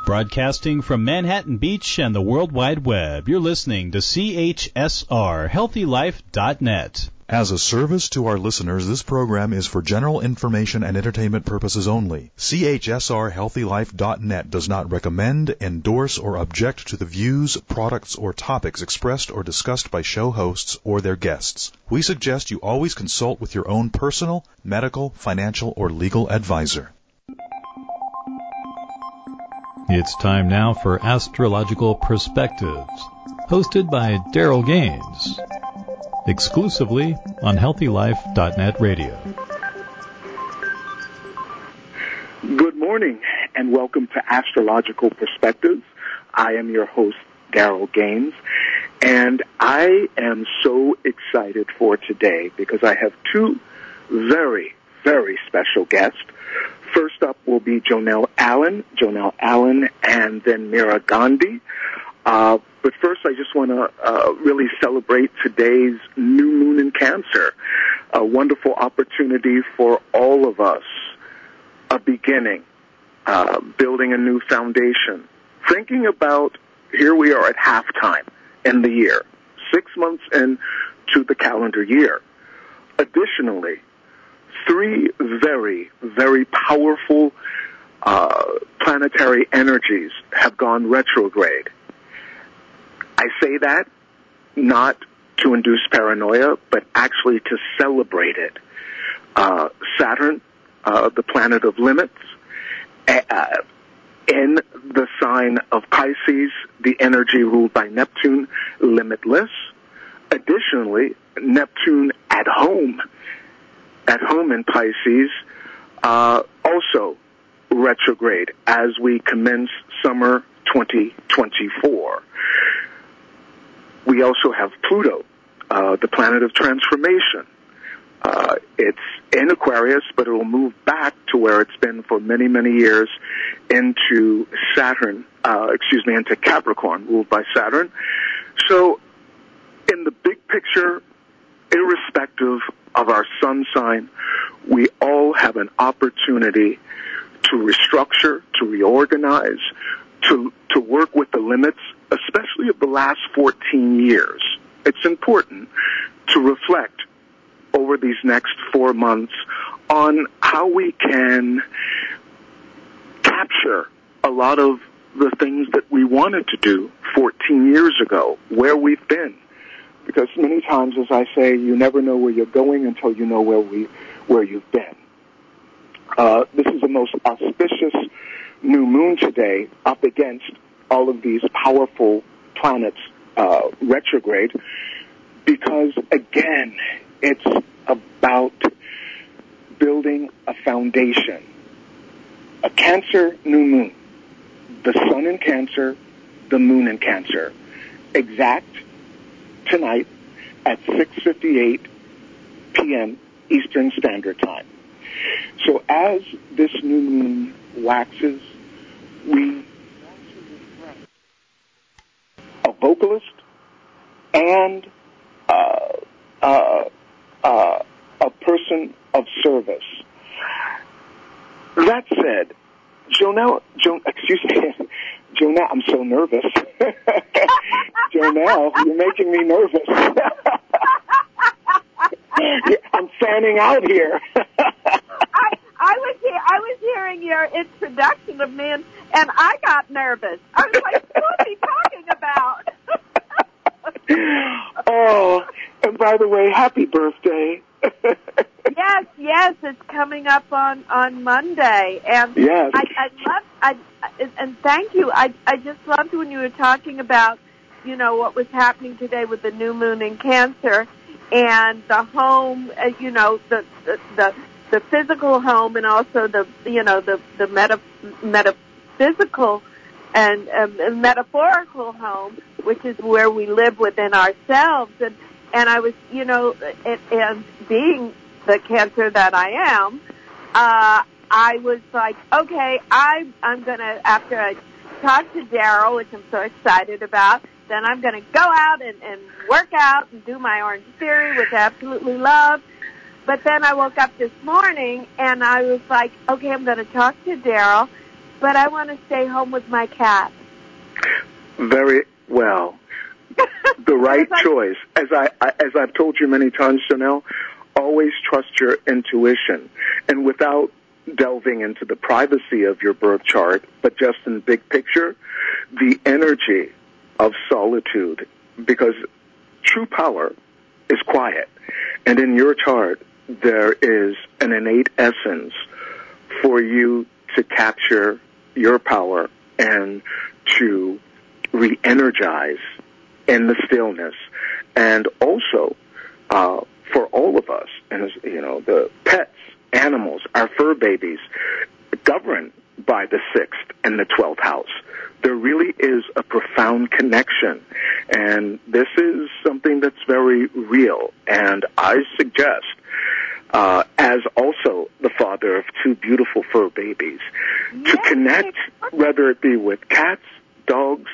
Broadcasting from Manhattan Beach and the World Wide Web, you're listening to CHSR, HealthyLife.net. As a service to our listeners, this program is for general information and entertainment purposes only. CHSR HealthyLife.net does not recommend, endorse, or object to the views, products, or topics expressed or discussed by show hosts or their guests. We suggest you always consult with your own personal, medical, financial, or legal advisor. It's time now for Astrological Perspectives, hosted by Daryl Gaines, exclusively on HealthyLife.net radio. Good morning, and welcome to Astrological Perspectives. I am your host, Daryl Gaines, and I am so excited for today because I have two very, very special guests. First up will be Jonelle Allen, and then Mira Gandhi. But first, I just want to really celebrate today's new moon in Cancer, a wonderful opportunity for all of us, a beginning, building a new foundation, thinking about here we are at halftime in the year, 6 months into the calendar year. Additionally, three very, very powerful planetary energies have gone retrograde. I say that not to induce paranoia, but actually to celebrate it. Saturn, the planet of limits, in the sign of Pisces, the energy ruled by Neptune, limitless. Additionally, Neptune at home in Pisces, also retrograde as we commence summer 2024. We also have Pluto, the planet of transformation. It's in Aquarius, but it will move back to where it's been for many, many years into into Capricorn, ruled by Saturn. So, in the big picture, irrespective of our sun sign, we all have an opportunity to restructure, to reorganize, to work with the limits, especially of the last 14 years. It's important to reflect over these next 4 months on how we can capture a lot of the things that we wanted to do 14 years ago, where we've been. Because many times, as I say, you never know where you're going until you know where you've been. This is the most auspicious new moon today, up against all of these powerful planets retrograde, because again, it's about building a foundation. A Cancer new moon, the sun in Cancer, the moon in Cancer, exact tonight at 6:58 p.m. Eastern Standard Time. So as this new moon waxes, we a vocalist and a person of service. That said, Jonelle, I'm so nervous. Jonelle, you're making me nervous. I'm fanning out here. I was hearing your introduction of me, and I got nervous. I was like, what's he talking about? Oh, and by the way, happy birthday. Yes, it's coming up on Monday, and yes. And thank you. I just loved when you were talking about, what was happening today with the new moon in Cancer and the home, the physical home, and also the metaphysical and metaphorical home, which is where we live within ourselves. And I was, and being the Cancer that I am, I was like, okay, I'm gonna, after I talk to Daryl, which I'm so excited about, then I'm gonna go out and work out and do my Orange Theory, which I absolutely love. But then I woke up this morning and I was like, okay, I'm gonna talk to Daryl, but I want to stay home with my cat. Very well. The right choice. As I've told you many times, Janelle, always trust your intuition. And without delving into the privacy of your birth chart, but just in big picture, the energy of solitude, because true power is quiet. And in your chart, there is an innate essence for you to capture your power and to re-energize in the stillness. And also, for all of us, and the pets, animals, our fur babies, governed by the 6th and the 12th house. There really is a profound connection, and this is something that's very real. And I suggest, as also the father of 2 beautiful fur babies, to connect, whether it be with cats, dogs,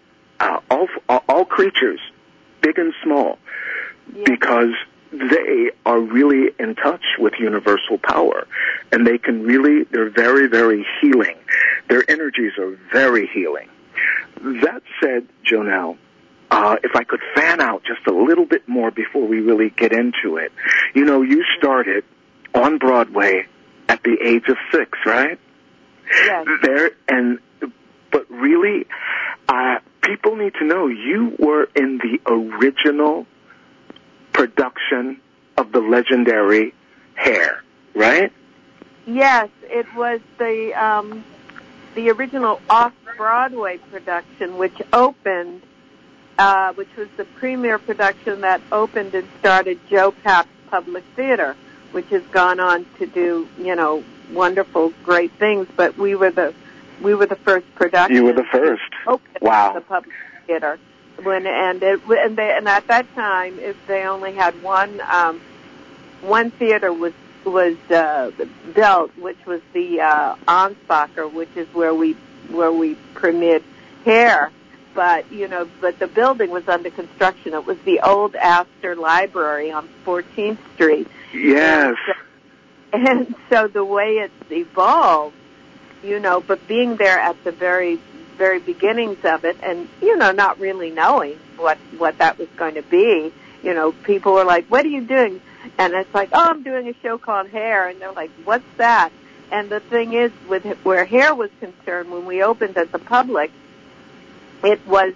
all creatures, big and small, because they are really in touch with universal power, and they're very, very healing. Their energies are very healing. That said, Jonelle, if I could fan out just a little bit more before we really get into it. You started on Broadway at the age of 6, right? Yes. But really, people need to know you were in the original production of the legendary Hair, right? Yes, it was the original off-Broadway production, which opened, which was the premiere production that opened and started Joe Papp's Public Theater, which has gone on to do, wonderful, great things. But we were the first production. You were the first. Wow. The Public Theater. And at that time, they only had one theater was built, which was the Ansbacher, which is where we premiered Hair. But the building was under construction. It was the old Astor Library on 14th Street. Yes. And so the way it's evolved, but being there at the very, very beginnings of it, and not really knowing what that was going to be, people were like, "What are you doing?" And it's like, "Oh, I'm doing a show called Hair," and they're like, "What's that?" And the thing is, with where Hair was concerned, when we opened at the public, it was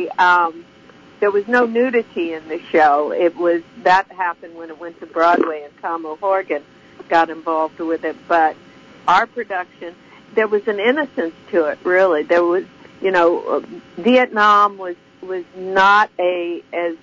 there was no nudity in the show. That happened when it went to Broadway, and Tom O'Horgan got involved with it. But our production, there was an innocence to it, really. There was, Vietnam was not a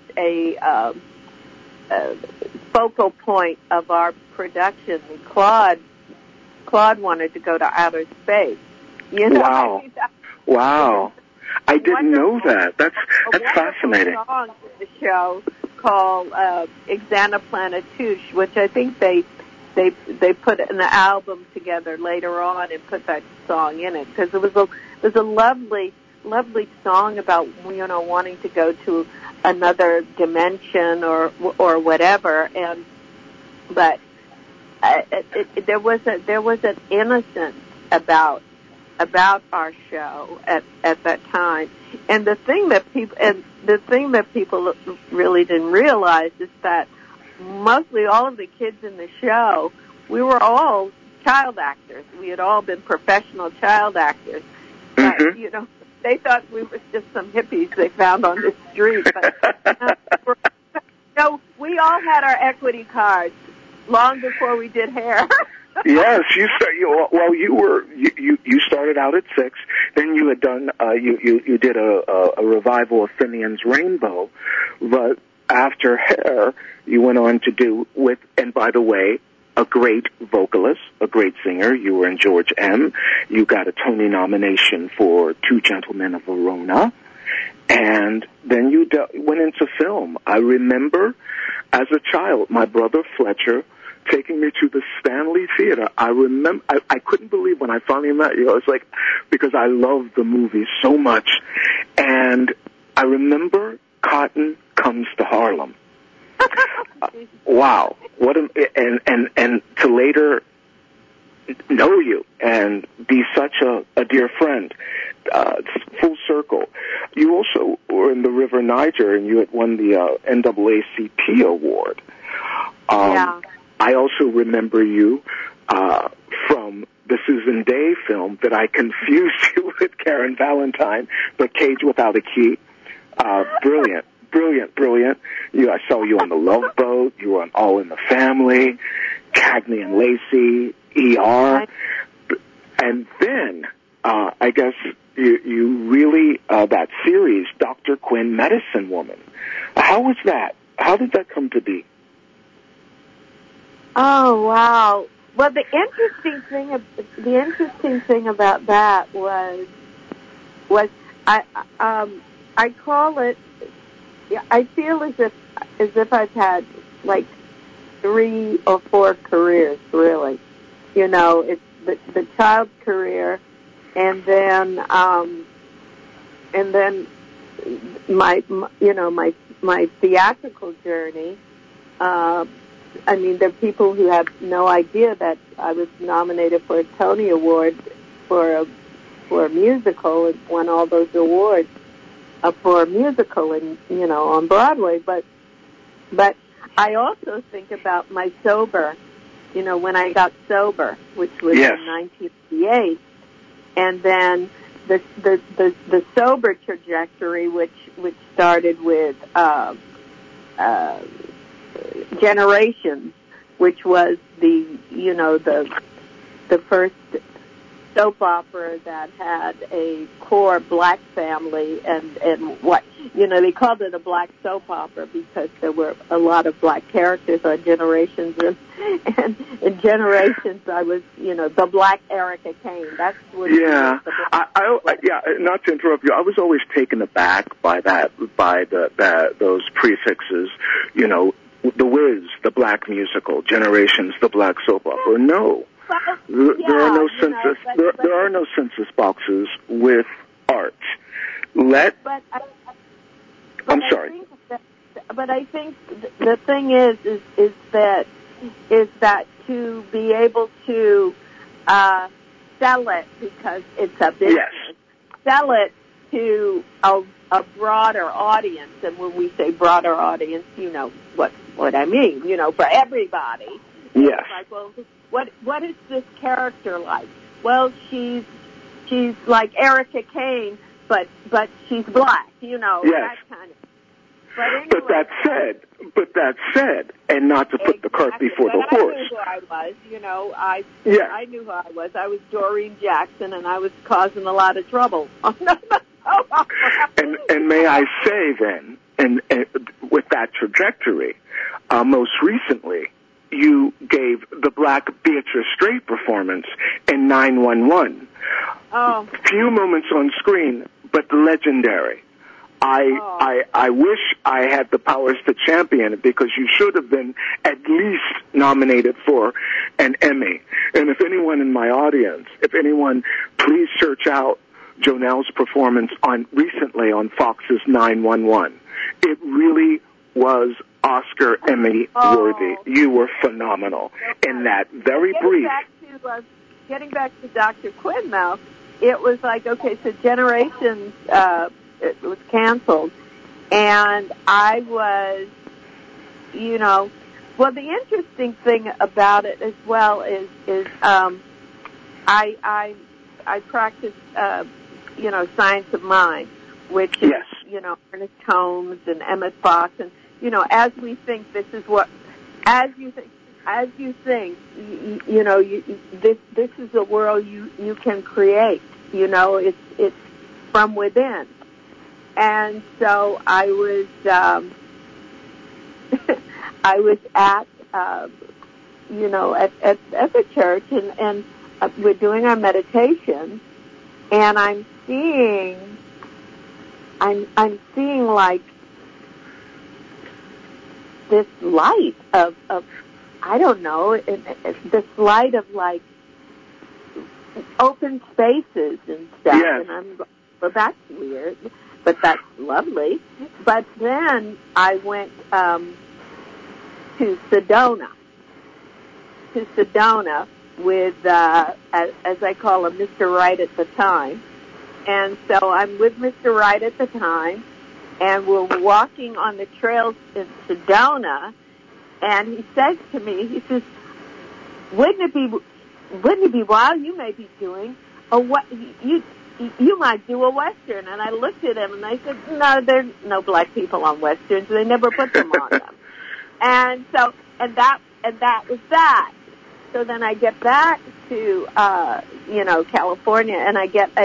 focal point of our production. Claude wanted to go to outer space. Wow. Wow. I didn't know that. That's fascinating. A song in the show called Exanaplanetouche, which I think they put an album together later on and put that song in it, because it was a lovely song about wanting to go to another dimension or whatever, but there was an innocence about our show at that time. And the thing that people really didn't realize is that mostly all of the kids in the show, we were all child actors. We had all been professional child actors. But, they thought we were just some hippies they found on the street. But we all had our equity cards long before we did Hair. Yes, you started out at 6. Then you had done you did a revival of Finian's Rainbow, but after Hair, you went on to do and by the way, a great vocalist, a great singer. You were in George M. You got a Tony nomination for Two Gentlemen of Verona, and then you went into film. I remember, as a child, my brother Fletcher taking me to the Stanley Theater. I remember, I couldn't believe when I finally met you. I was like, because I loved the movie so much. And I remember Cotton Comes to Harlem. Wow. And to later know you and be such a dear friend. Full circle. You also were in the River Niger, and you had won the NAACP award. Yeah. I also remember you from the Susan Day film that I confused you with Karen Valentine, but Cage Without a Key. Brilliant. I saw you on The Love Boat. You were on All in the Family, Cagney and Lacey, ER. And then, I guess you really, that series, Dr. Quinn, Medicine Woman. How was that? How did that come to be? Oh, wow. Well, the interesting thing about that was I call it, I feel as if I've had like 3 or 4 careers, really. You know, it's the child's career, and then my theatrical journey. I mean, there are people who have no idea that I was nominated for a Tony Award for a musical and won all those awards for a musical and, you know, on Broadway. But I also think about my sober, you know, when I got sober, which was Yes. in 1988, and then the sober trajectory, which started with Generations, which was the first soap opera that had a core black family, and what, you know, they called it a black soap opera because there were a lot of black characters on Generations, and in Generations I was, you know, the black Erica Kane. That's what. Yeah, not to interrupt you, I was always taken aback by those prefixes, you know, The Wiz, the black musical, Generations, the black soap opera. No. There are no census boxes with art. I'm sorry. But I think the thing is that to be able to sell it, because it's a business, yes. Sell it to a broader audience, and when we say broader audience, you know what I mean, you know, for everybody. Yes. It's like, well, what is this character like? Well, she's like Erica Kane, but she's black, you know, yes. that kind of. But anyway, But that said, and not to put the cart before the horse. I knew who I was, you know. I knew who I was. I was Doreen Jackson, and I was causing a lot of trouble. And may I say then, and with that trajectory, most recently, you gave the black Beatrice Straight performance in 911. Oh. Few moments on screen, but legendary. I wish I had the powers to champion it, because you should have been at least nominated for an Emmy. And if anyone in my audience, please search out Jonelle's performance recently on Fox's 911. It really was Oscar Emmy worthy. You were phenomenal in that very brief. Getting back to Dr. Quinn, though, it was like, okay, so Generations, it was canceled, and I was, you know, well, the interesting thing about it as well is I practice, you know, Science of Mind, which is, yes. you know, Ernest Holmes and Emmett Fox, and, you know, as you think, this is a world you can create, you know, it's from within. And so I was at you know, at the church, and we're doing our meditation, and I'm seeing like this light of I don't know, this light of like open spaces and stuff. Yes. And I'm, well, that's weird, but that's lovely. But then I went to Sedona, with, as I call him, Mr. Right at the time. And so I'm with Mr. Right at the time, and we're walking on the trails in Sedona, and he says to me, he says, wouldn't it be wild? You may be doing you might do a Western. And I looked at him and I said, no, there's no black people on Westerns. They never put them on them. And that was that. So then I get back to, California, and I get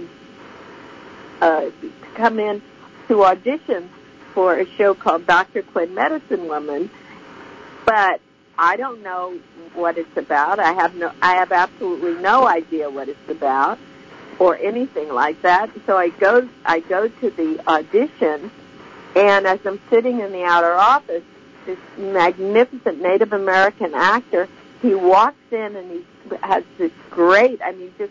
come in to audition for a show called Dr. Quinn Medicine Woman, but I don't know what it's about. I have absolutely no idea what it's about or anything like that. So I go to the audition, and as I'm sitting in the outer office, this magnificent Native American actor, he walks in and he has this great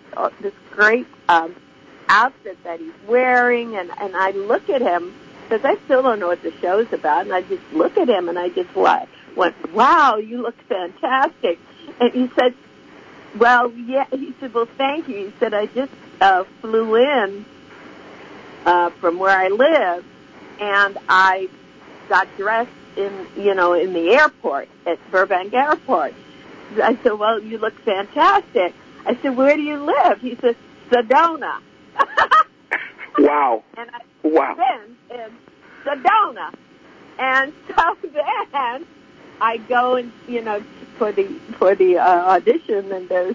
outfit that he's wearing, and I look at him because I still don't know what the show's about, and I just look at him and I just went, wow, you look fantastic. And he said, well, yeah, he said, well, thank you. He said, I just flew in from where I live, and I got dressed in the airport, at Burbank Airport. I said, well, you look fantastic. I said, where do you live? He said, Sedona. Wow. And I wow. been in Sedona. And so then I go and, for the audition,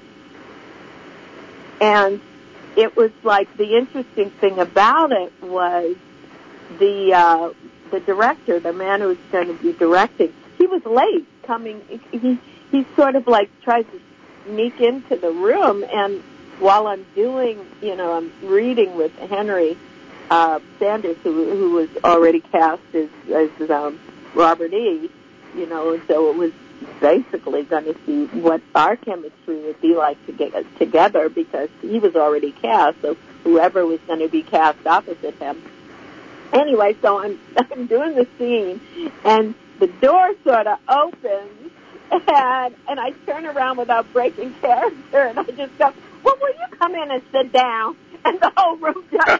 and it was like, the interesting thing about it was the director, the man who was going to be directing, he was late coming. He sort of like tries to sneak into the room, and while I'm doing, I'm reading with Henry Sanders, who was already cast as Robert E., and so it was basically going to see what our chemistry would be like to get us together, because he was already cast, so whoever was going to be cast opposite him. Anyway, so I'm doing the scene, and the door sort of opens, and I turn around without breaking character, and I just go, well, will you come in and sit down? And the whole room does.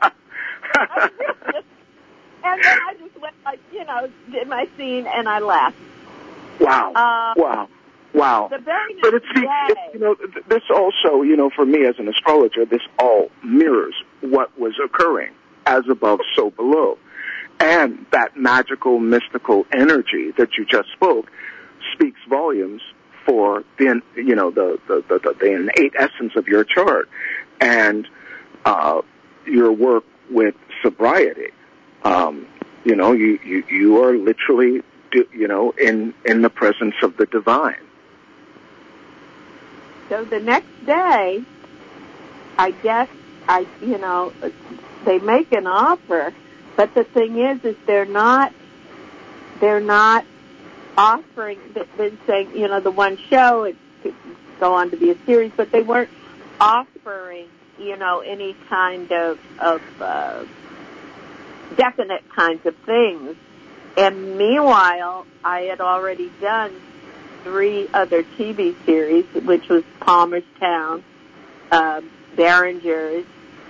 And then I just went, did my scene, and I left. Wow. Wow. The very next but it speaks, day. this also, for me as an astrologer, this all mirrors what was occurring, as above, so below. And that magical, mystical energy that you just spoke speaks volumes for the innate essence of your chart and your work with sobriety. You are literally, in the presence of the divine. So the next day, I guess they make an offer, but the thing is they're not offering. They're saying, the one show, it could go on to be a series, but they weren't offering, any kind of definite kinds of things. And meanwhile, I had already done 3 other TV series, which was Palmerstown, Behringers,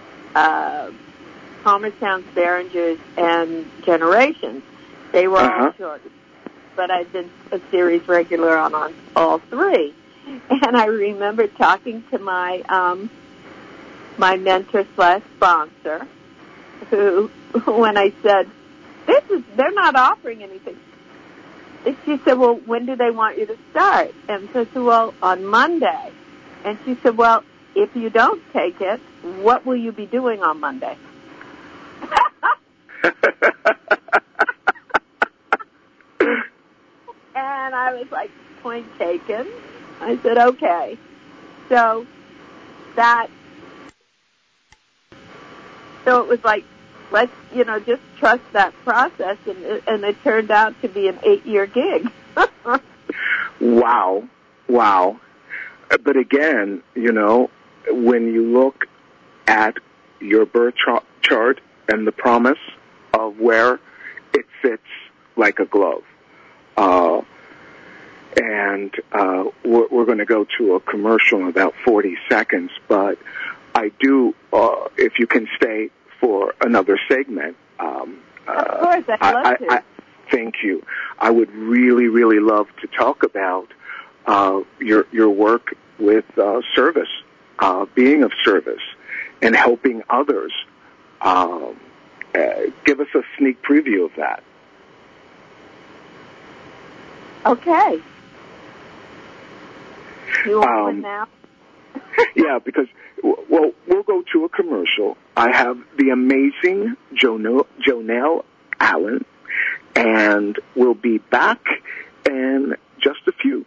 Behringers, and Generations. They were all short, but I'd been a series regular on all 3. And I remember talking to my my mentor/sponsor, who, when I said, they're not offering anything. She said, well, when do they want you to start? And so I said, well, on Monday. And she said, well, if you don't take it, what will you be doing on Monday? And I was like, point taken. I said, okay. So it was like, let's, just trust that process, and it turned out to be an 8-year gig. Wow. But again, when you look at your birth chart and the promise of where it fits like a glove. And we're going to go to a commercial in about 40 seconds, but I do, if you can stay for another segment. Of course, I'd love to. Thank you. I would really, really love to talk about your work with service, being of service, and helping others. Give us a sneak preview of that. Okay. You want one now? Yeah, because, well, we'll go to a commercial. I have the amazing Jonelle Allen, and we'll be back in just a few.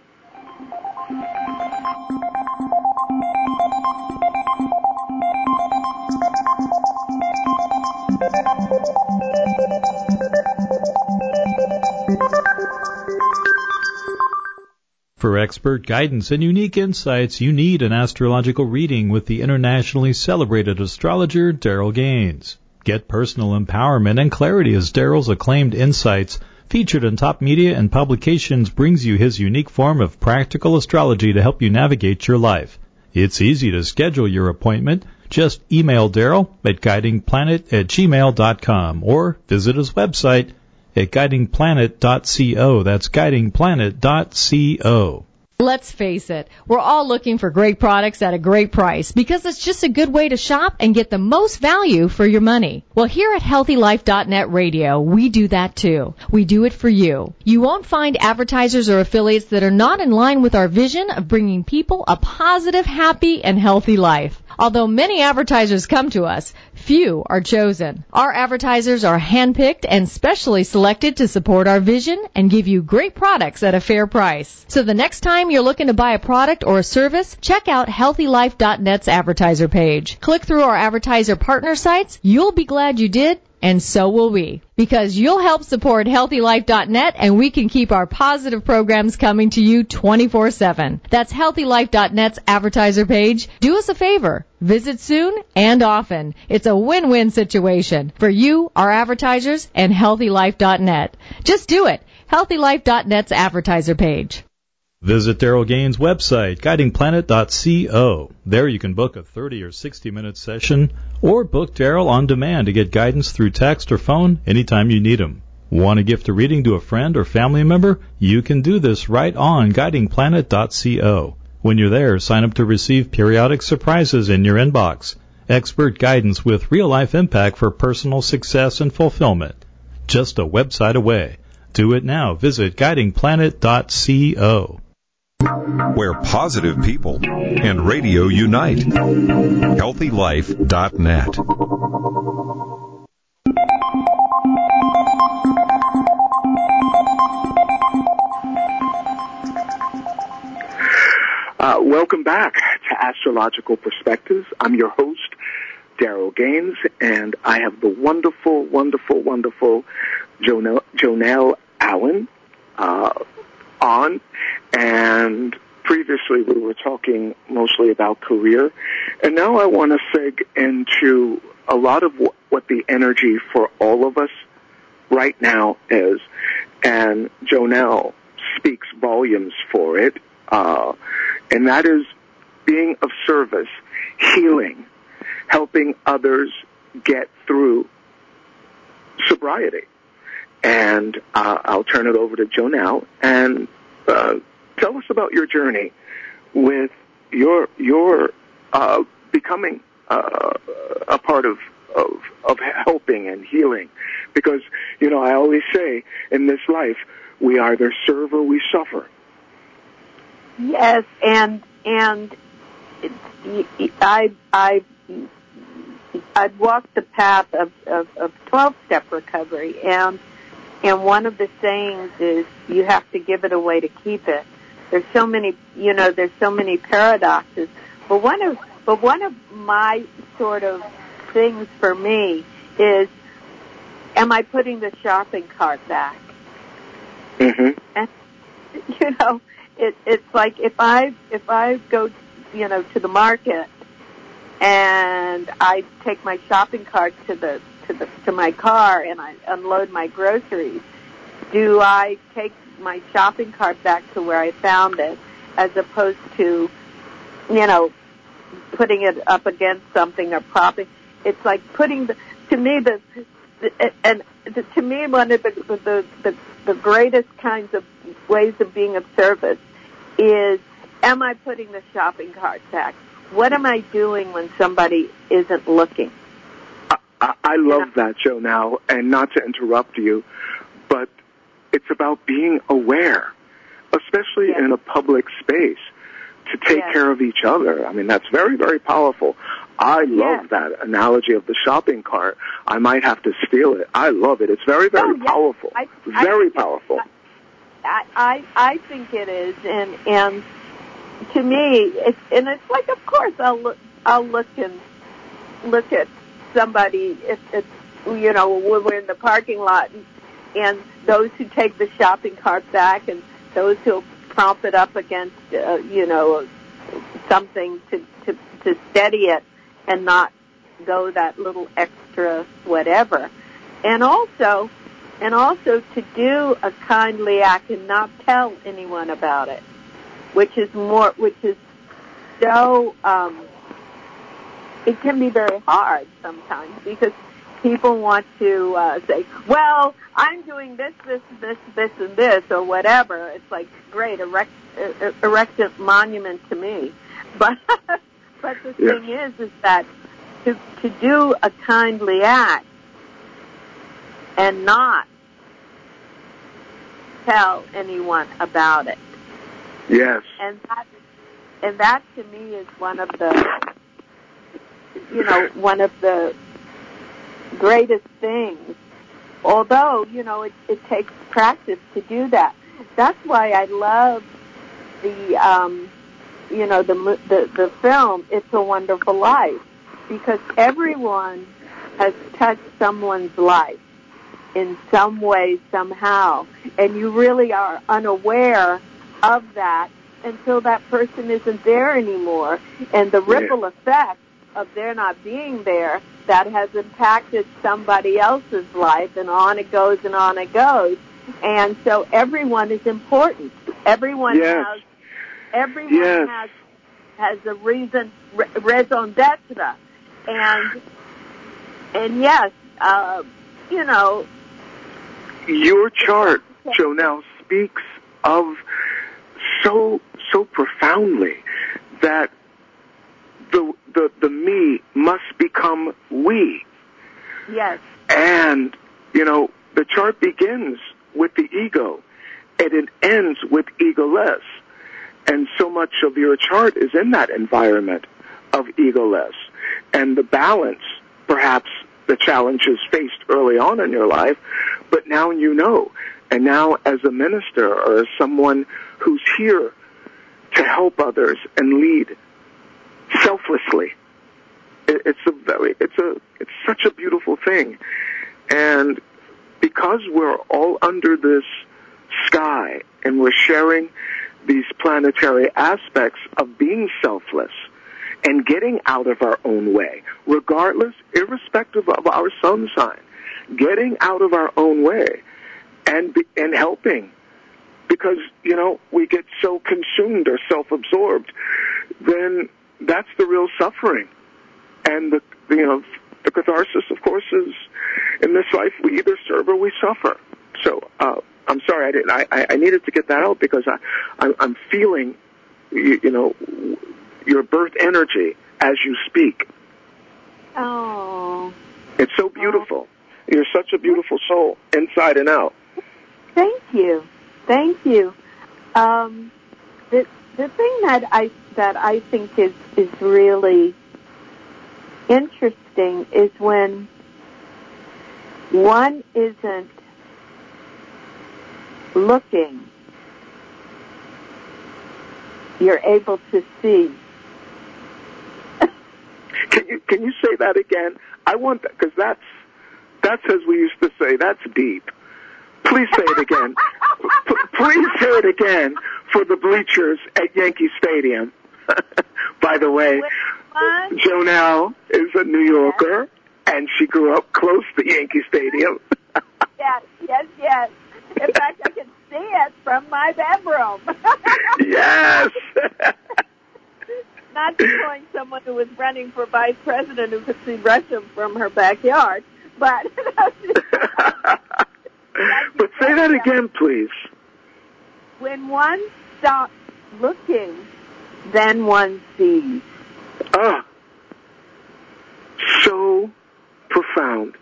For expert guidance and unique insights, you need an astrological reading with the internationally celebrated astrologer Daryl Gaines. Get personal empowerment and clarity as Daryl's acclaimed insights, featured in top media and publications, brings you his unique form of practical astrology to help you navigate your life. It's easy to schedule your appointment. Just email Daryl at guidingplanet@gmail.com or visit his website at guidingplanet.co. That's guidingplanet.co. Let's face it, we're all looking for great products at a great price because it's just a good way to shop and get the most value for your money. Well, here at HealthyLife.net Radio, we do that too. We do it for you. You won't find advertisers or affiliates that are not in line with our vision of bringing people a positive, happy, and healthy life. Although many advertisers come to us, few are chosen. Our advertisers are handpicked and specially selected to support our vision and give you great products at a fair price. So the next time you're looking to buy a product or a service, check out HealthyLife.net's advertiser page. Click through our advertiser partner sites. You'll be glad you did, and so will we. Because you'll help support HealthyLife.net, and we can keep our positive programs coming to you 24/7. That's HealthyLife.net's advertiser page. Do us a favor. Visit soon and often. It's a win-win situation for you, our advertisers, and HealthyLife.net. Just do it. HealthyLife.net's advertiser page. Visit Daryl Gaines' website, guidingplanet.co. There you can book a 30 or 60-minute session or book Daryl on demand to get guidance through text or phone anytime you need him. Want to gift a reading to a friend or family member? You can do this right on guidingplanet.co. When you're there, sign up to receive periodic surprises in your inbox. Expert guidance with real-life impact for personal success and fulfillment. Just a website away. Do it now. Visit guidingplanet.co. Where positive people and radio unite. HealthyLife.net. Welcome back to Astrological Perspectives. I'm your host, Daryl Gaines, and I have the wonderful, wonderful, wonderful Jonelle Allen on. And previously we were talking mostly about career, and now I want to seg into a lot of what the energy for all of us right now is, and Jonelle speaks volumes for it, and that is being of service, healing, helping others get through sobriety. And I'll turn it over to Jonelle and tell us about your journey with your becoming a part of helping and healing. Because, you know, I always say in this life, we either serve or we suffer. Yes, and I've walked the path of 12-step recovery, and one of the sayings is you have to give it away to keep it. There's so many paradoxes, but one of my sort of things for me is, am I putting the shopping cart back? Mm-hmm. And, you know, it's like if I go, you know, to the market and I take my shopping cart to my car and I unload my groceries, do I take my shopping cart back to where I found it, as opposed to, putting it up against something or propping? It's like putting to me one of the greatest kinds of ways of being of service is, am I putting the shopping cart back? What am I doing when somebody isn't looking? I love that, Joe, now, and not to interrupt you, but it's about being aware, especially in a public space, to take care of each other. I mean, that's very, very powerful. I love that analogy of the shopping cart. I might have to steal it. I love it. It's very, very powerful. Very powerful. I think it is, and to me, it's like, of course, I'll look at somebody if it's, when we're in the parking lot, and those who take the shopping cart back, and those who prop it up against, something to steady it and not go that little extra whatever. And also to do a kindly act and not tell anyone about it, which is so, it can be very hard sometimes, because people want to say, well, I'm doing this, and this, or whatever. It's like, great, erect a monument to me. But the thing is that to do a kindly act and not tell anyone about it. Yes. And that to me is one of the greatest things. Although, it takes practice to do that. That's why I love the film It's a Wonderful Life, because everyone has touched someone's life in some way, somehow, and you really are unaware of that until that person isn't there anymore, and the ripple effect of their not being there, that has impacted somebody else's life, and on it goes and on it goes. And so everyone is important. Everyone has a raison d'etre. And yes, your chart, Joe, now speaks of so profoundly that the me must become we. Yes. And, the chart begins with the ego, and it ends with egoless. And so much of your chart is in that environment of egoless. And the balance, perhaps the challenges faced early on in your life, but now you know. And now as a minister or as someone who's here to help others and lead selflessly, it's such a beautiful thing. And because we're all under this sky and we're sharing these planetary aspects of being selfless and getting out of our own way, regardless, irrespective of our sun sign, getting out of our own way and helping, because, we get so consumed or self-absorbed, then that's the real suffering. And the catharsis, of course, is in this life we either serve or we suffer. So I'm sorry, I needed to get that out, because I'm feeling your birth energy as you speak. Oh, it's so beautiful. You're such a beautiful soul, inside and out. Thank you. The thing that I think is really interesting is when one isn't looking, you're able to see. Can you say that again? I want that, because that's as we used to say, that's deep. Please say it again. Please say it again for the bleachers at Yankee Stadium. By the way, Jo now is a New Yorker, and she grew up close to Yankee Stadium. Yes. In fact, I can see it from my bedroom. Yes. Not to point someone who was running for vice president who could see Russia from her backyard, but. But say that again, please. When one stops looking, then one sees. Ah, so profound.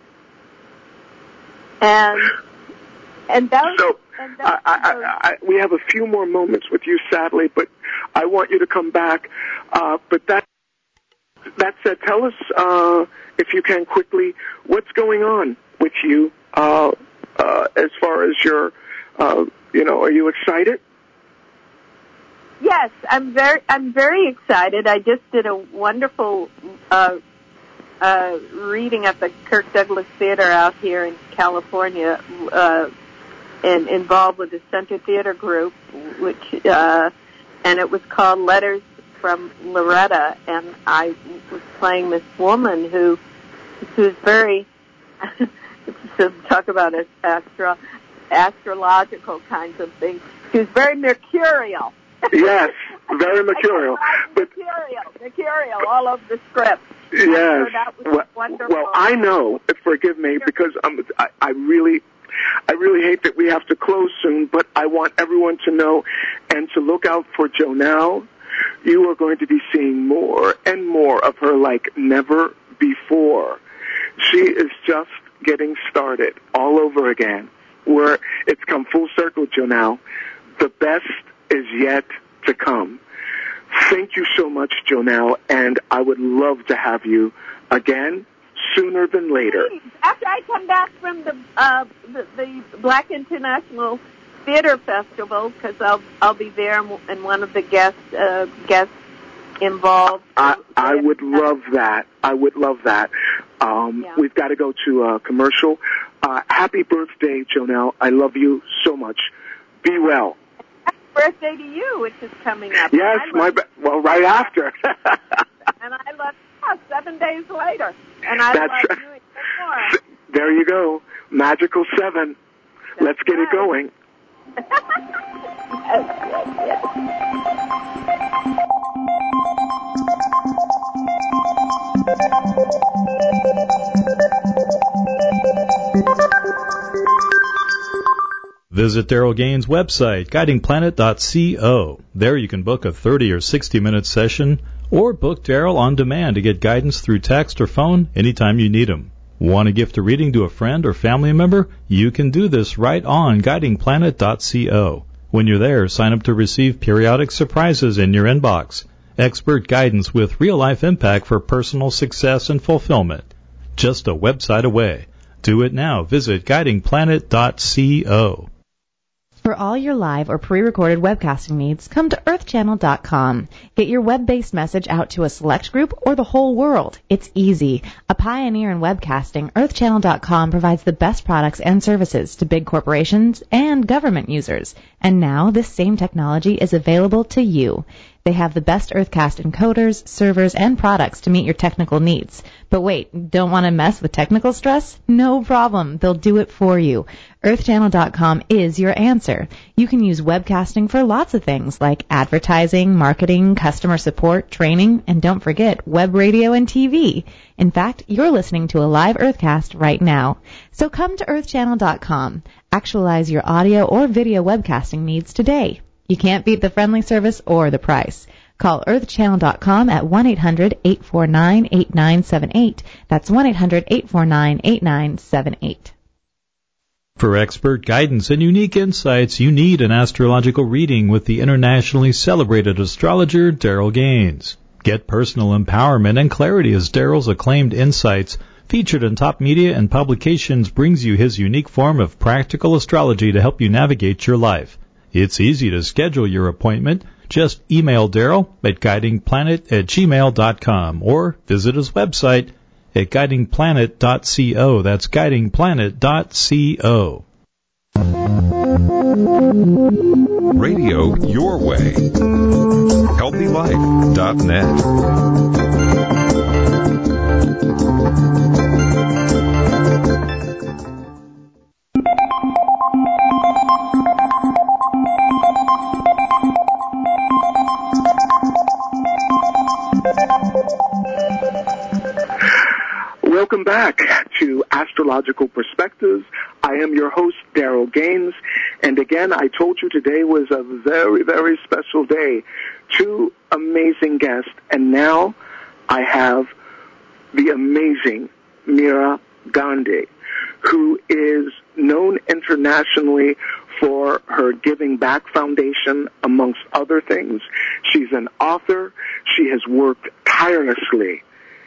And those. So, we have a few more moments with you, sadly, but I want you to come back. But that said, tell us, if you can quickly, what's going on with you as far as your, are you excited? Yes, I'm very excited. I just did a wonderful reading at the Kirk Douglas Theater out here in California, and involved with the Center Theater Group, which and it was called Letters from Loretta, and I was playing this woman who's very to talk about astrological kinds of things. She was very mercurial. Yes, very mercurial. Mercurial all over the script. Yes. That was wonderful. Well, I know. Forgive me, because I really hate that we have to close soon, but I want everyone to know and to look out for Jonelle. You are going to be seeing more and more of her like never before. She is just getting started all over again, where it's come full circle, Jonelle. The best is yet to come. Thank you so much, Jonelle, and I would love to have you again sooner than later. After I come back from the Black International Theater Festival, because I'll be there and one of the guests involved. I would love that. I would love that. We've got to go to a commercial. Happy birthday, Jonelle. I love you so much. Be well. Happy birthday to you, which is coming up. Yes, right after. And I love you 7 days later. And I love you even more. There you go. Magical 7. Let's get it going. Visit Daryl Gaines' website, guidingplanet.co. There you can book a 30 or 60-minute session or book Daryl on demand to get guidance through text or phone anytime you need him. Want to gift a reading to a friend or family member? You can do this right on guidingplanet.co. When you're there, sign up to receive periodic surprises in your inbox. Expert guidance with real-life impact for personal success and fulfillment. Just a website away. Do it now. Visit guidingplanet.co. For all your live or pre-recorded webcasting needs, come to earthchannel.com. Get your web-based message out to a select group or the whole world. It's easy. A pioneer in webcasting, earthchannel.com provides the best products and services to big corporations and government users. And now this same technology is available to you. They have the best Earthcast encoders, servers, and products to meet your technical needs. But wait, don't want to mess with technical stress? No problem. They'll do it for you. EarthChannel.com is your answer. You can use webcasting for lots of things like advertising, marketing, customer support, training, and don't forget web radio and TV. In fact, you're listening to a live Earthcast right now. So come to EarthChannel.com. Actualize your audio or video webcasting needs today. You can't beat the friendly service or the price. Call earthchannel.com at 1-800-849-8978. That's 1-800-849-8978. For expert guidance and unique insights, you need an astrological reading with the internationally celebrated astrologer Daryl Gaines. Get personal empowerment and clarity as Daryl's acclaimed insights, featured in top media and publications, brings you his unique form of practical astrology to help you navigate your life. It's easy to schedule your appointment. Just email Daryl at guidingplanet@gmail.com or visit his website at guidingplanet.co. That's guidingplanet.co. Radio your way. HealthyLife.net. Welcome back to Astrological Perspectives. I am your host, Daryl Gaines, and again, I told you today was a very, very special day. 2 amazing guests, and now I have the amazing Meera Gandhi, who is known internationally for her Giving Back Foundation, amongst other things. She's an author. She has worked tirelessly,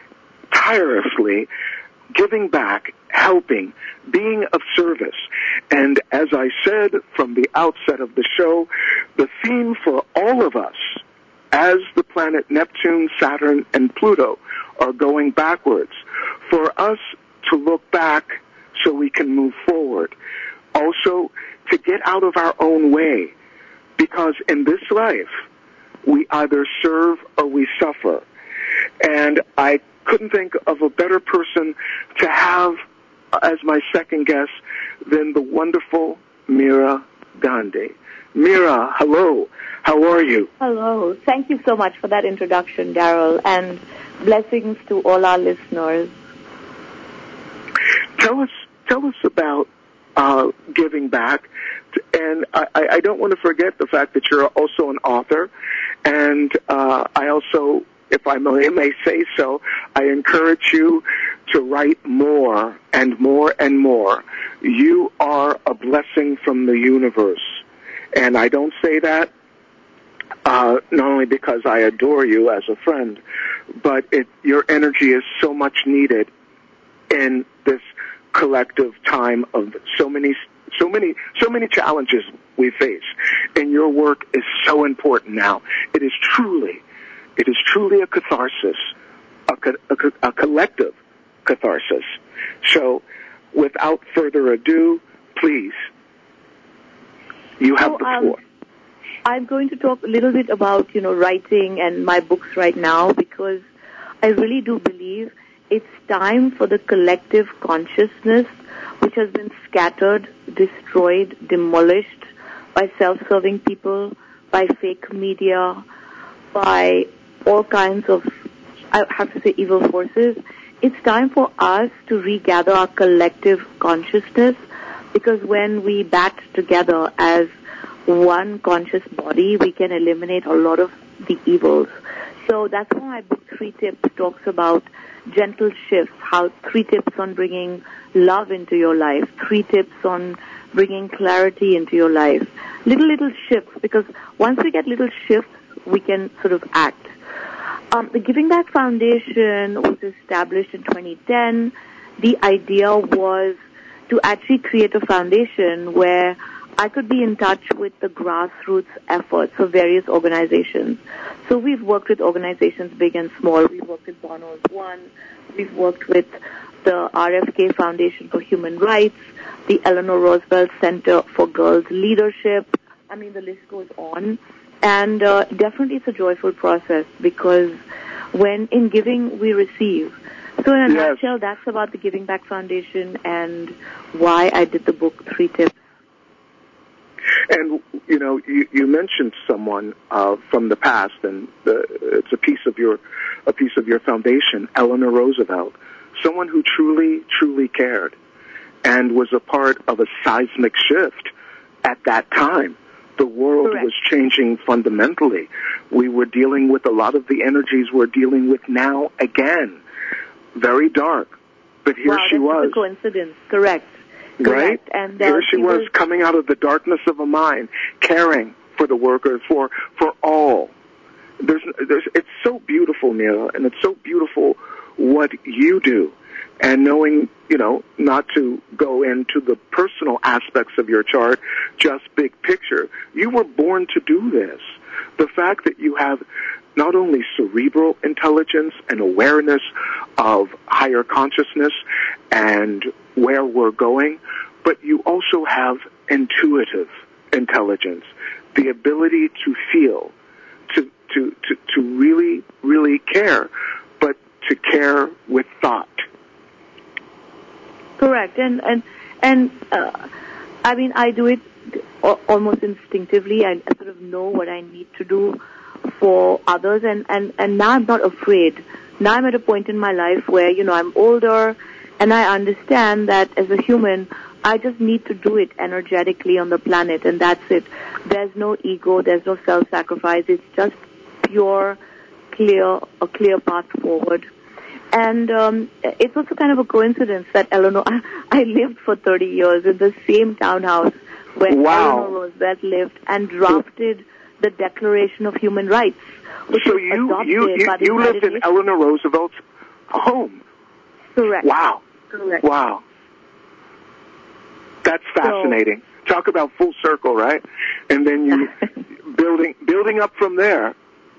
giving back, helping, being of service. And as I said from the outset of the show, the theme for all of us, as the planet Neptune, Saturn, and Pluto are going backwards, for us to look back so we can move forward. Also, to get out of our own way, because in this life, we either serve or we suffer. And I couldn't think of a better person to have as my second guest than the wonderful Meera Gandhi. Meera, hello. How are you? Hello. Thank you so much for that introduction, Daryl, and blessings to all our listeners. Tell us about giving back. And I don't want to forget the fact that you're also an author. And I also, if I may say so, I encourage you to write more and more and more. You are a blessing from the universe. And I don't say that not only because I adore you as a friend, but your energy is so much needed in this collective time of so many challenges we face. And your work is so important now. It is truly a catharsis, a collective catharsis. So, without further ado, please, you have the floor. I'm going to talk a little bit about, writing and my books right now, because I really do believe it's time for the collective consciousness, which has been scattered, destroyed, demolished by self-serving people, by fake media, by all kinds of, I have to say, evil forces. It's time for us to regather our collective consciousness, because when we bat together as one conscious body, we can eliminate a lot of the evils. So that's why my book 3 Tips talks about gentle shifts, how 3 tips on bringing love into your life, 3 tips on bringing clarity into your life. Little shifts, because once we get little shifts, we can sort of act. The Giving Back Foundation was established in 2010. The idea was to actually create a foundation where I could be in touch with the grassroots efforts of various organizations. So we've worked with organizations big and small. We've worked with Bono's One. We've worked with the RFK Foundation for Human Rights, the Eleanor Roosevelt Center for Girls Leadership. I mean, the list goes on. And definitely it's a joyful process, because when in giving, we receive. So in a nutshell, that's about the Giving Back Foundation and why I did the book 3 Tips. And you mentioned someone from the past, and it's a piece of your foundation, Eleanor Roosevelt, someone who truly cared, and was a part of a seismic shift at that time. The world Correct. was changing fundamentally. We were dealing with a lot of the energies we're dealing with now again. Very dark, but here she was. That's a coincidence. Correct. Right? And here she was coming out of the darkness of a mind, caring for the workers, for all. It's so beautiful, Meera, and it's so beautiful what you do. And knowing, not to go into the personal aspects of your chart, just big picture. You were born to do this. The fact that you have not only cerebral intelligence and awareness of higher consciousness and where we're going, but you also have intuitive intelligence, the ability to feel, to really, really care, but to care with thought. Correct. And I mean, I do it almost instinctively. I sort of know what I need to do for others, and now I'm not afraid. Now I'm at a point in my life where, I'm older, And I understand that as a human, I just need to do it energetically on the planet, and that's it. There's no ego, there's no self-sacrifice. It's just pure, a clear path forward. And it's also kind of a coincidence that I lived for 30 years in the same townhouse where Eleanor Roosevelt lived and drafted the Declaration of Human Rights. So you lived in Eleanor Roosevelt's home? Correct. Wow. Correct. Wow. That's fascinating. So, talk about full circle, right? And then you building up from there.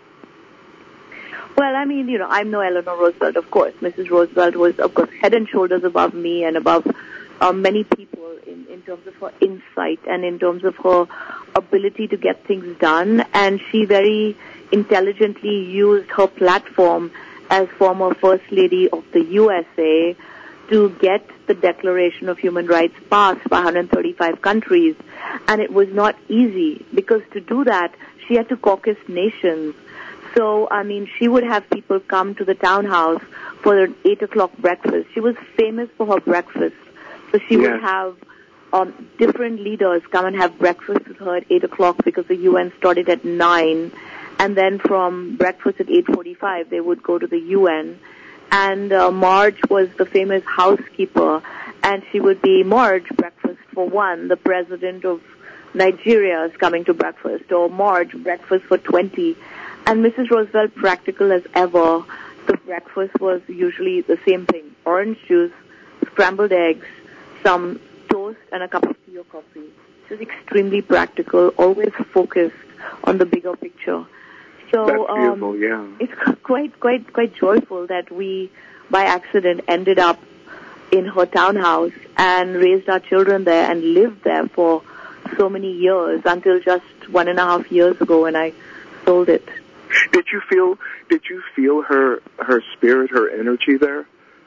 Well, I mean, I'm no Eleanor Roosevelt, of course. Mrs. Roosevelt was, of course, head and shoulders above me and above many people in terms of her insight and in terms of her ability to get things done. And she very intelligently used her platform as former First Lady of the USA to get the Declaration of Human Rights passed by 135 countries. And it was not easy, because to do that, she had to caucus nations. So, I mean, she would have people come to the townhouse for an 8 o'clock breakfast. She was famous for her breakfast. So she would have different leaders come and have breakfast with her at 8 o'clock, because the UN started at 9. And then from breakfast at 8:45, they would go to the UN. And Marge was the famous housekeeper, and she would be, Marge, breakfast for 1. The president of Nigeria is coming to breakfast, or Marge, breakfast for 20. And Mrs. Roosevelt, practical as ever, the breakfast was usually the same thing: orange juice, scrambled eggs, some toast, and a cup of tea or coffee. She was extremely practical, always focused on the bigger picture. So that's beautiful, it's quite joyful that we, by accident, ended up in her townhouse and raised our children there and lived there for so many years, until just 1.5 years ago when I sold it. Did you feel her spirit, her energy there?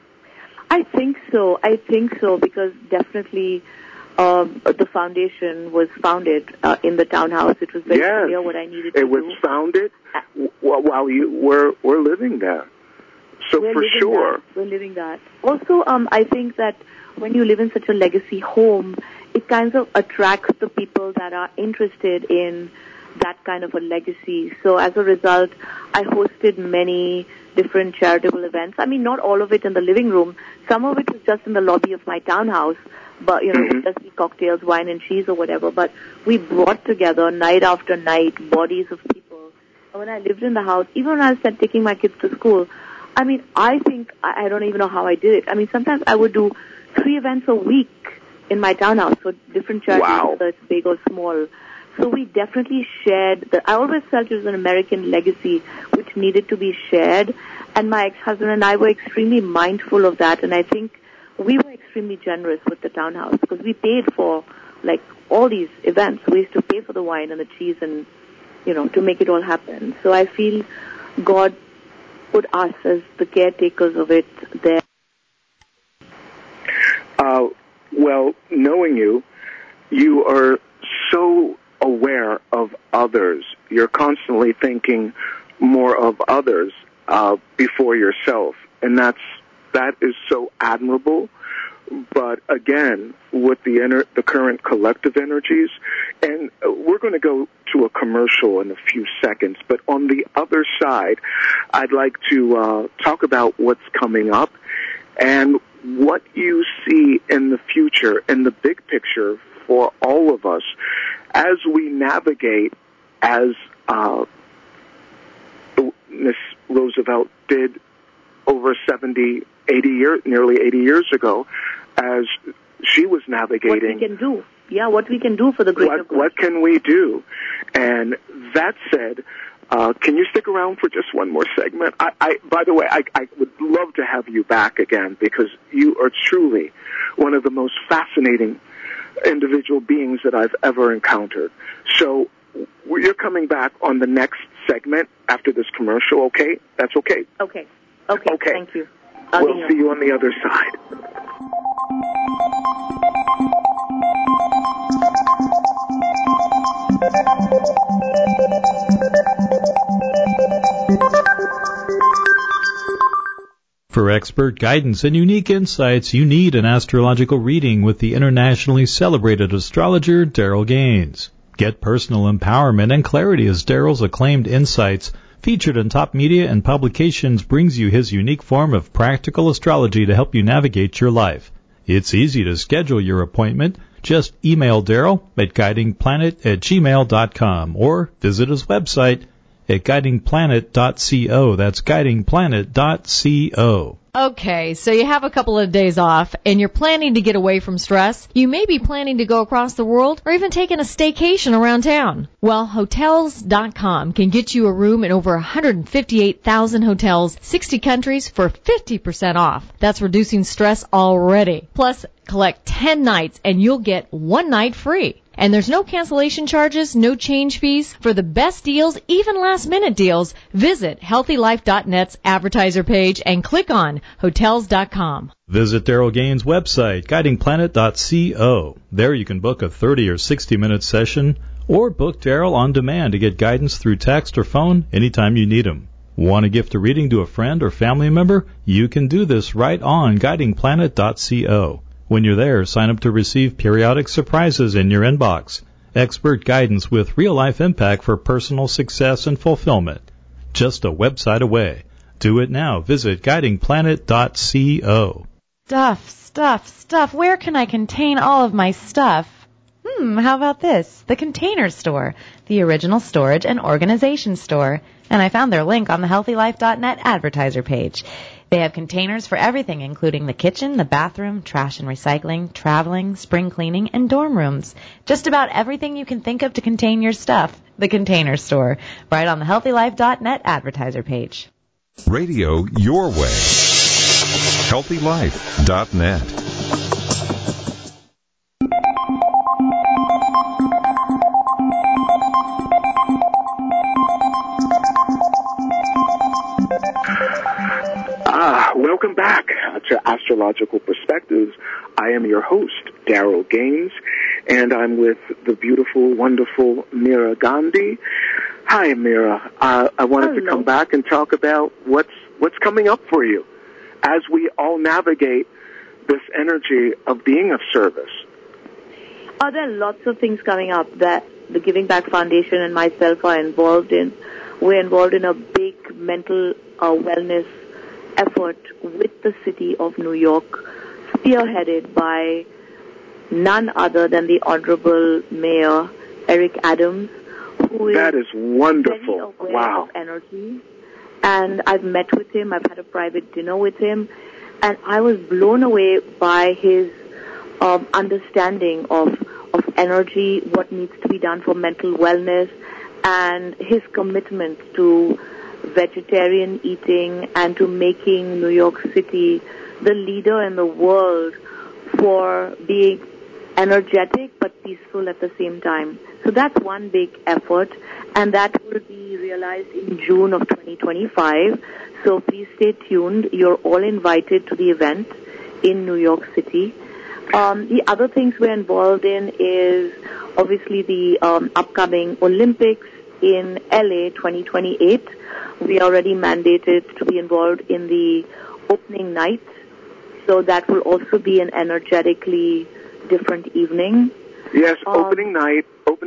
I think so, because definitely the foundation was founded in the townhouse. It was very clear what I needed to do. It was founded while you were living there. So we're living that. Also, I think that when you live in such a legacy home, it kind of attracts the people that are interested in that kind of a legacy. So as a result, I hosted many different charitable events. I mean, not all of it in the living room. Some of it was just in the lobby of my townhouse, but, it would just be cocktails, wine and cheese or whatever. But we brought together night after night bodies of people. And when I lived in the house, even when I was taking my kids to school, I mean, I think, I don't even know how I did it. I mean, sometimes I would do 3 events a week in my townhouse for different charities, whether it's big or small. So we definitely shared I always felt it was an American legacy which needed to be shared, and my ex-husband and I were extremely mindful of that, and I think we were extremely generous with the townhouse, because we paid for, all these events. We used to pay for the wine and the cheese and, to make it all happen. So I feel God put us as the caretakers of it there. Well, knowing you are so aware of others. You're constantly thinking more of others before yourself, and that is so admirable. But again, with the current collective energies, and we're going to go to a commercial in a few seconds, but on the other side, I'd like to talk about what's coming up and what you see in the future, in the big picture for all of us, as we navigate, as Miss Roosevelt did over 70, 80 years, nearly 80 years ago, as she was navigating. What we can do. Yeah, what we can do for the greater good. What can we do? And that said, can you stick around for just one more segment? By the way, I would love to have you back again, because you are truly one of the most fascinating individual beings that I've ever encountered. So you're coming back on the next segment after this commercial, okay? That's okay? Okay. Thank you. We'll see you on the other side. For expert guidance and unique insights, you need an astrological reading with the internationally celebrated astrologer Daryl Gaines. Get personal empowerment and clarity as Daryl's acclaimed insights, featured in top media and publications, brings you his unique form of practical astrology to help you navigate your life. It's easy to schedule your appointment. Just email Daryl at guidingplanet@gmail.com or visit his website at guidingplanet.co. That's guidingplanet.co. Okay, so you have a couple of days off and you're planning to get away from stress. You may be planning to go across the world or even taking a staycation around town. Well, Hotels.com can get you a room in over 158,000 hotels, 60 countries for 50% off. That's reducing stress already. Plus, collect 10 nights and you'll get 1 night free. And there's no cancellation charges, no change fees. For the best deals, even last-minute deals, visit HealthyLife.net's advertiser page and click on Hotels.com. Visit Daryl Gaines' website, guidingplanet.co. There you can book a 30 or 60-minute session or book Daryl on demand to get guidance through text or phone anytime you need him. Want to gift a reading to a friend or family member? You can do this right on guidingplanet.co. When you're there, sign up to receive periodic surprises in your inbox. Expert guidance with real-life impact for personal success and fulfillment. Just a website away. Do it now. Visit guidingplanet.co. Stuff. Where can I contain all of my stuff? How about this? The Container Store, the original storage and organization store. And I found their link on the HealthyLife.net advertiser page. They have containers for everything, including the kitchen, the bathroom, trash and recycling, traveling, spring cleaning, and dorm rooms. Just about everything you can think of to contain your stuff. The Container Store, right on the HealthyLife.net advertiser page. Radio your way. HealthyLife.net. Welcome back to Astrological Perspectives. I am your host, Daryl Gaines, and I'm with the beautiful, wonderful Meera Gandhi. Hi, Meera. I wanted to come back and talk about what's coming up for you as we all navigate this energy of being of service. There are lots of things coming up that the Giving Back Foundation and myself are involved in. We're involved in a big mental wellness effort with the city of New York, spearheaded by none other than the Honorable Mayor Eric Adams, who is that is wonderful. Very aware Wow. of energy. And I've met with him, I've had a private dinner with him, and I was blown away by his understanding of energy, what needs to be done for mental wellness, and his commitment to vegetarian eating and to making New York City the leader in the world for being energetic but peaceful at the same time. So that's one big effort, and that will be realized in June of 2025. So please stay tuned. You're all invited to the event in New York City. The other things we're involved in is obviously the upcoming Olympics in LA 2028. We are already mandated to be involved in the opening night, so that will also be an energetically different evening. Yes, opening night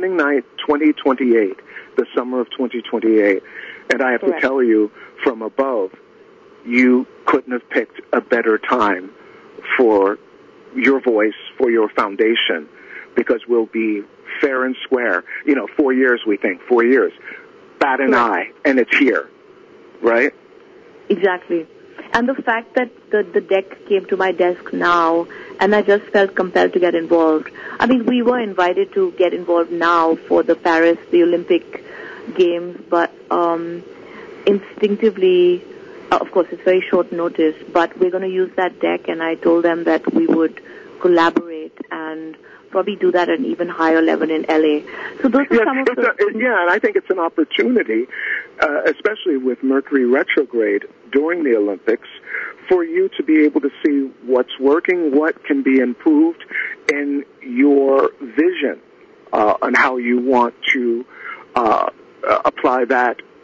2028, the summer of 2028. And I have Correct. to tell you, from above, you couldn't have picked a better time for your voice, for your foundation, because we'll be fair and square. 4 years, we think, 4 years. Bat an eye, and it's here, right? Exactly. And the fact that the deck came to my desk now, and I just felt compelled to get involved. I mean, we were invited to get involved now for the Olympic Games, but instinctively, of course, it's very short notice, but we're going to use that deck, and I told them that we would collaborate and probably do that at an even higher level in LA. So those are some of the... and I think it's an opportunity, especially with Mercury retrograde during the Olympics, for you to be able to see what's working, what can be improved in your vision on how you want to apply that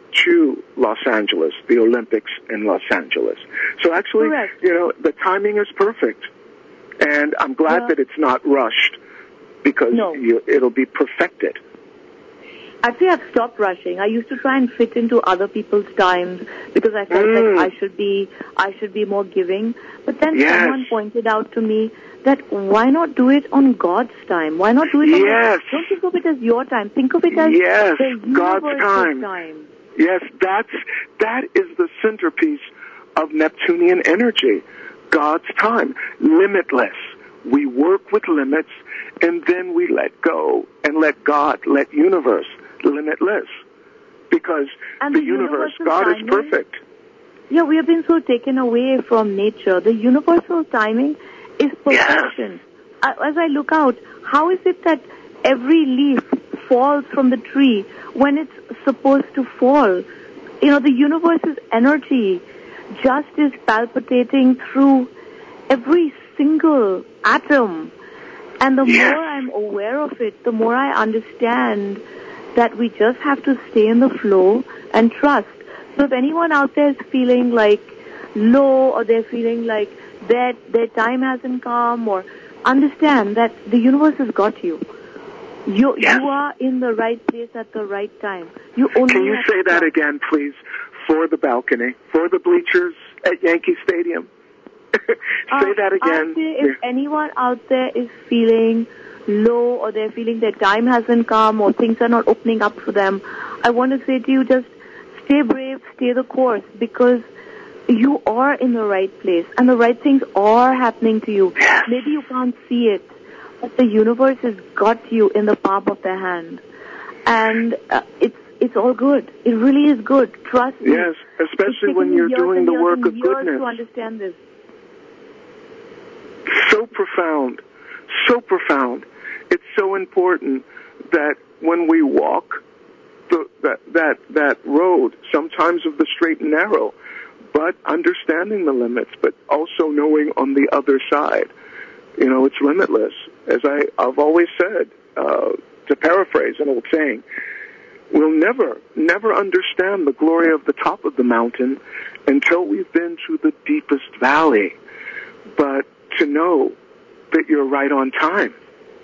to Los Angeles, the Olympics in Los Angeles. So actually, Correct. The timing is perfect. And I'm glad that it's not rushed, because it'll be perfected. Actually, I've stopped rushing. I used to try and fit into other people's times because I felt like I should be more giving. But then someone pointed out to me that why not do it on God's time? Why not do it on don't think of it as your time. Think of it as the universe's time. Yes, that is the centerpiece of Neptunian energy. God's time, limitless. We work with limits, and then we let go and let God, let universe, limitless. Because the universe, God is perfect. Yeah, we have been so taken away from nature. The universal timing is perfection. Yes. As I look out, how is it that every leaf falls from the tree when it's supposed to fall? The universe's energy just is palpitating through every single atom. And the more I'm aware of it, the more I understand that we just have to stay in the flow and trust. So if anyone out there is feeling like low, or they're feeling like their time hasn't come, or understand that the universe has got you. You are in the right place at the right time. Can you say that again, please? For the balcony, for the bleachers at Yankee Stadium. Say that again. If anyone out there is feeling low, or they're feeling their time hasn't come, or things are not opening up for them, I want to say to you, just stay brave, stay the course, because you are in the right place and the right things are happening to you. Maybe you can't see it, but the universe has got you in the palm of their hand. And it's all good. It really is good. Trust me. Yes, especially when you're doing the work of goodness. To understand this. So profound. So profound. It's so important that when we walk that road, sometimes of the straight and narrow, but understanding the limits, but also knowing on the other side, it's limitless. As I've always said, to paraphrase an old saying, we'll never understand the glory of the top of the mountain until we've been to the deepest valley. But to know that you're right on time.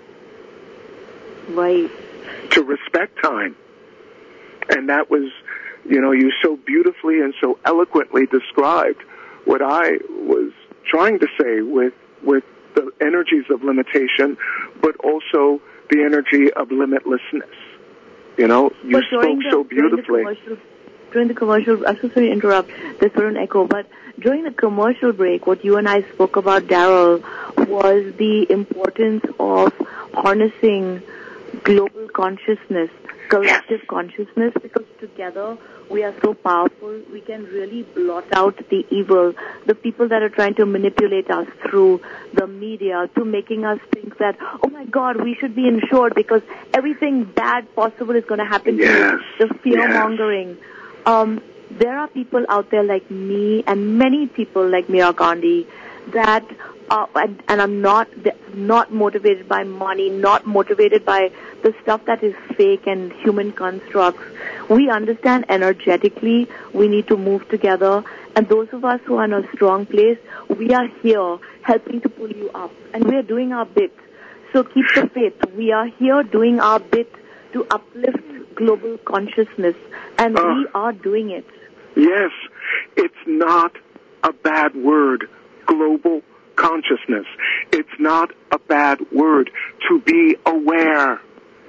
Right. To respect time. And that was, you so beautifully and so eloquently described what I was trying to say with the energies of limitation, but also the energy of limitlessness. You spoke so beautifully. During the commercial, I'm so sorry to interrupt, there's sort of an echo, but during the commercial break, what you and I spoke about, Daryl, was the importance of harnessing global consciousness, collective consciousness, because together we are so powerful, we can really blot out the evil, the people that are trying to manipulate us through the media, to making us think that, oh my God, we should be insured because everything bad possible is going to happen to you. The fear-mongering. There are people out there like me and many people like Meera Gandhi that and I'm not motivated by money, not motivated by the stuff that is fake and human constructs. We understand energetically we need to move together, and those of us who are in a strong place, we are here helping to pull you up, and we are doing our bit. So keep the faith. We are here doing our bit to uplift global consciousness, and we are doing it. Yes, it's not a bad word, global consciousness. It's not a bad word to be aware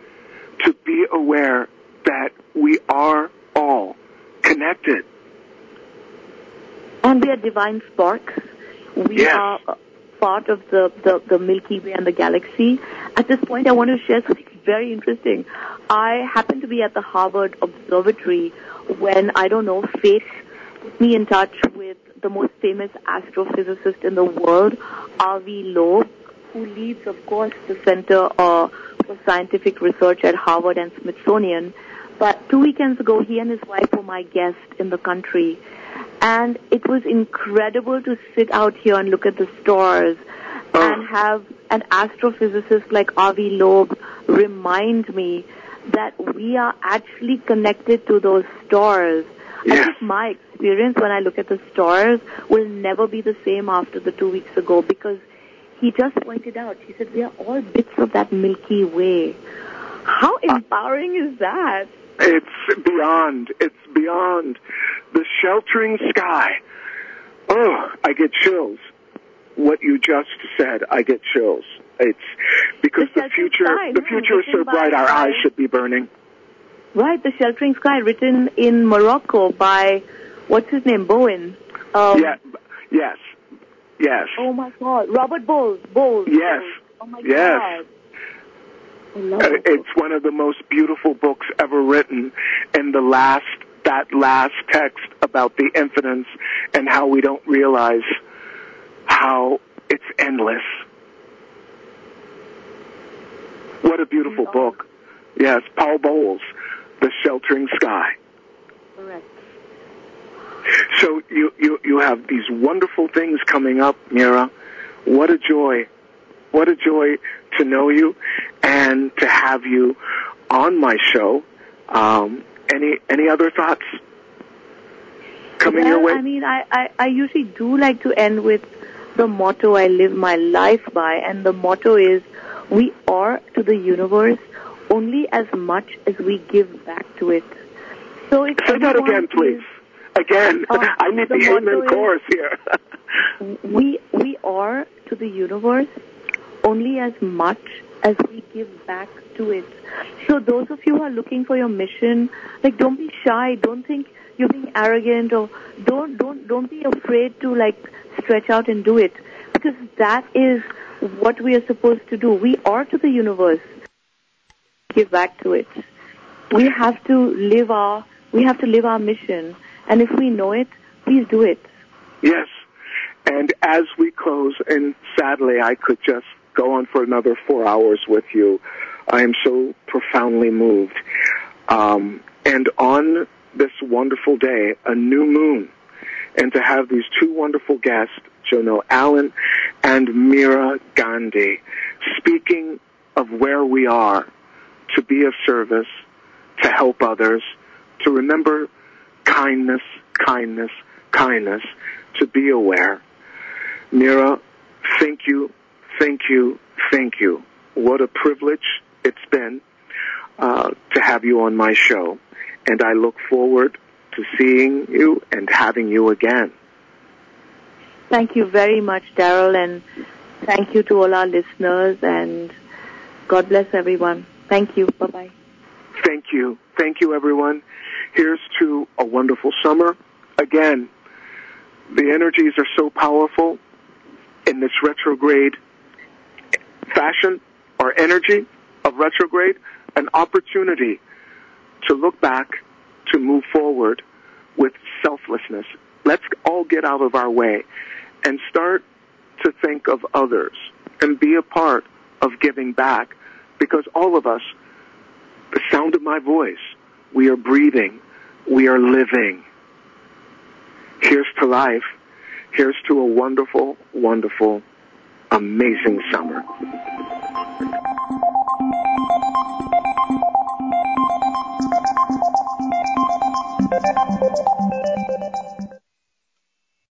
that we are all connected. And we are divine sparks. We are part of the Milky Way and the galaxy. At this point, I want to share something very interesting. I happened to be at the Harvard Observatory when, fate put me in touch with the most famous astrophysicist in the world, Avi Loeb, who leads, of course, the Center for Scientific Research at Harvard and Smithsonian. But 2 weekends ago, he and his wife were my guest in the country. And it was incredible to sit out here and look at the stars and have an astrophysicist like Avi Loeb remind me that we are actually connected to those stars. Yes. I think my experience when I look at the stars will never be the same after the 2 weeks ago, because he just pointed out, he said, we are all bits of that Milky Way. How empowering is that? It's beyond. The sheltering sky. Oh, I get chills. What you just said, I get chills. It's because the future is so bright, our eyes should be burning. Right, The Sheltering Sky, written in Morocco by, what's his name, Bowen. Yes. Oh my God, Robert Bowles. Yes. Oh my yes. God. I love it. It's one of the most beautiful books ever written, and that last text about the infinite and how we don't realize how it's endless. What a beautiful book. Yes, Paul Bowles, The Sheltering Sky. Correct. So you have these wonderful things coming up, Mira. What a joy. What a joy to know you and to have you on my show. Any other thoughts coming your way? I mean, I usually do like to end with the motto I live my life by, and the motto is, we are to the universe only as much as we give back to it. So if say that again, please. Again, I need the amen chorus here. we are to the universe only as much as we give back to it. So those of you who are looking for your mission, like, don't be shy. Don't think you're being arrogant, or don't be afraid to stretch out and do it, because that is what we are supposed to do. We are to the universe. Give back to it. We have to live our mission, and if we know it, please do it. Yes. And as we close, and sadly I could just go on for another 4 hours with you, I am so profoundly moved. And on this wonderful day, a new moon, and to have these two wonderful guests, Jono Allen and Mira Gandhi, speaking of where we are, to be of service, to help others, to remember kindness, kindness, kindness, to be aware. Mira, thank you, thank you, thank you. What a privilege it's been to have you on my show, and I look forward to seeing you and having you again. Thank you very much, Daryl, and thank you to all our listeners, and God bless everyone. Thank you. Bye-bye. Thank you. Thank you, everyone. Here's to a wonderful summer. Again, the energies are so powerful in this retrograde fashion or energy of retrograde, an opportunity to look back, to move forward with selflessness. Let's all get out of our way and start to think of others and be a part of giving back, because all of us, the sound of my voice, we are breathing, we are living. Here's to life. Here's to a wonderful, wonderful, amazing summer.